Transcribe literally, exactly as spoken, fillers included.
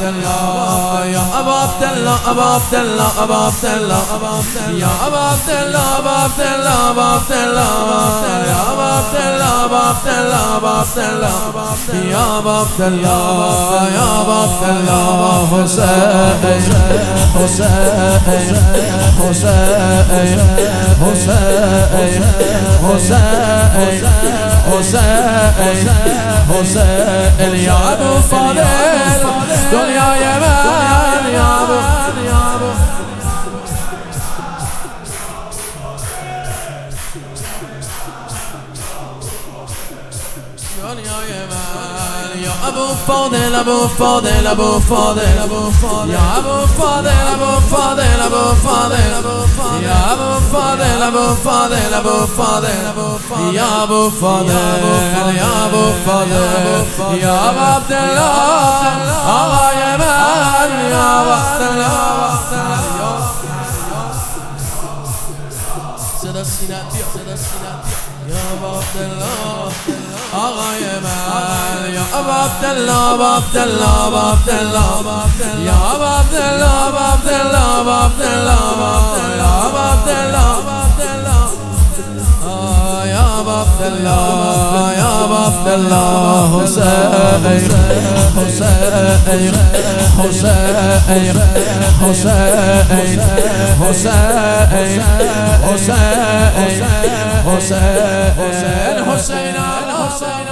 الله يا أبا عبد الله أبا عبد الله أبا عبد الله يا أبا عبد الله أبا عبد الله أبا عبد الله يا أبا عبد الله أبا عبد الله أبا عبد الله يا أبا عبد الله يا أبا عبد الله حسين حسين حسين حسين حسين حسين حسين يا أبو فاضل دنيا يمن يا أبو دنيا يمن يا أبو فاضل أبو فاضل أبو فاضل أبو فاضل يا أبو فاضل أبو فاضل أبو فاضل يا أبو فاضل أبو فاضل أبو فاضل يا أبو فاضل يا أبو فاضل يا أبا عبد الله آغا يمن يا أبا عبد الله صدا السنان صدا السنان يا أبا عبد الله آغا يمن يا أبا عبد الله أبا عبد الله أبا عبد الله يا أبا عبد الله أبا عبد الله أبا عبد الله يا أبا عبد الله يا أبا عبد الله يا أبا عبد الله حسين حسين حسين حسين حسين حسين حسين حسين حسين